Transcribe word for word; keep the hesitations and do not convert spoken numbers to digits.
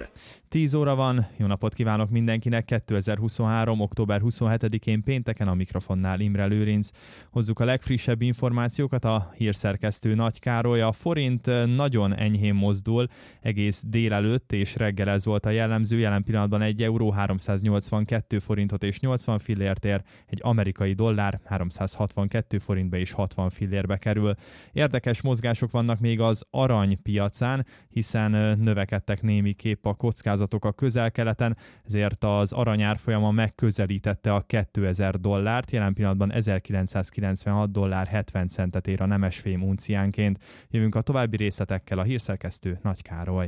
műsor. tíz óra van, jó napot kívánok mindenkinek, kétezer-huszonhárom. október huszonhetedikén pénteken a mikrofonnál Imre Lőrinc. Hozzuk a legfrissebb információkat, a hírszerkesztő Nagy Károly. A forint nagyon enyhén mozdul, egész délelőtt és reggel ez volt a jellemző, jelen pillanatban egy euró háromszáznyolcvankettő forintot és nyolcvan fillért ér, egy amerikai dollár háromszázhatvankettő forintba és hatvan fillérbe kerül. Érdekes mozgások vannak még az aranypiacán, hiszen növekedtek némiképp a kockázatok a Közel-Keleten, ezért az arany árfolyama megközelítette a kétezer dollárt, jelen pillanatban ezerkilencszázkilencvenhat dollár hetven centet ér a nemesfém unciánként. Jövünk a további részletekkel, a hírszerkesztő Nagy Károly.